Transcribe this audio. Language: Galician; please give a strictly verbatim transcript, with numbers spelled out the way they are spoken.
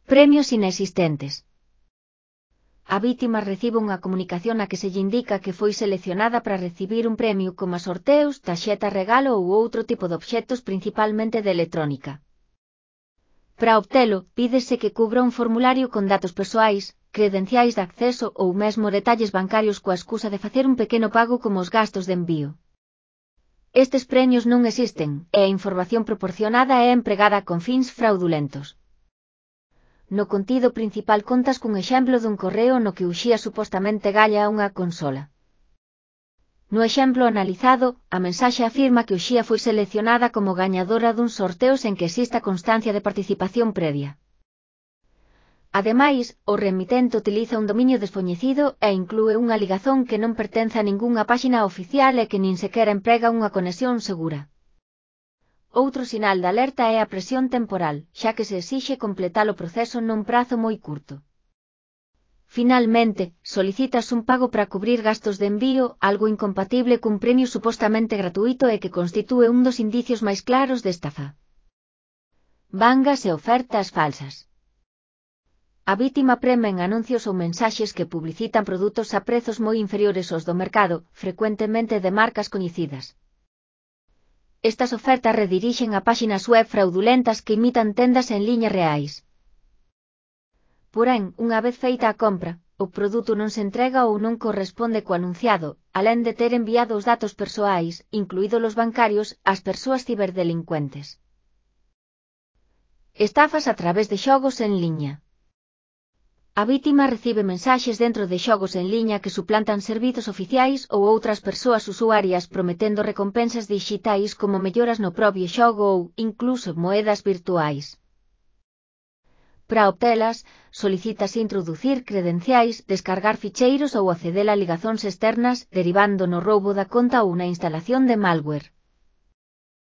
Premios inexistentes. A vítima recibe unha comunicación na que se lle indica que foi seleccionada para recibir un premio como sorteos, tarxeta regalo ou outro tipo de obxectos principalmente de electrónica. Para obtelo, pídese que cubra un formulario con datos persoais, credenciais de acceso ou mesmo detalles bancarios coa excusa de facer un pequeno pago como os gastos de envío. Estes premios non existen, e a información proporcionada é empregada con fins fraudulentos. No contido principal contas cun exemplo dun correo no que Uxía supostamente galla unha consola. No exemplo analizado, a mensaxe afirma que Uxía foi seleccionada como gañadora dun sorteo sen que exista constancia de participación previa. Ademais, o remitente utiliza un dominio descoñecido e inclúe unha ligazón que non pertence a ningunha páxina oficial e que nin sequera emprega unha conexión segura. Outro sinal de alerta é a presión temporal, xa que se exixe completar o proceso nun prazo moi curto. Finalmente, solicitas un pago para cubrir gastos de envío, algo incompatible cun premio supostamente gratuito e que constitúe un dos indicios máis claros de estafa. Bangas e ofertas falsas. A vítima prema en anuncios ou mensaxes que publicitan produtos a prezos moi inferiores aos do mercado, frecuentemente de marcas coñecidas. Estas ofertas redirixen a páxinas web fraudulentas que imitan tendas en liña reais. Porén, unha vez feita a compra, o produto non se entrega ou non corresponde co anunciado, alén de ter enviado os datos persoais, incluídos os bancarios, ás persoas ciberdelincuentes. Estafas a través de xogos en liña. A vítima recibe mensaxes dentro de xogos en liña que suplantan servizos oficiais ou outras persoas usuarias prometendo recompensas dixitais como melloras no propio xogo ou, incluso, moedas virtuais. Para obtelas, solicítase introducir credenciais, descargar ficheiros ou acceder a ligazóns externas, derivando no roubo da conta ou na instalación de malware.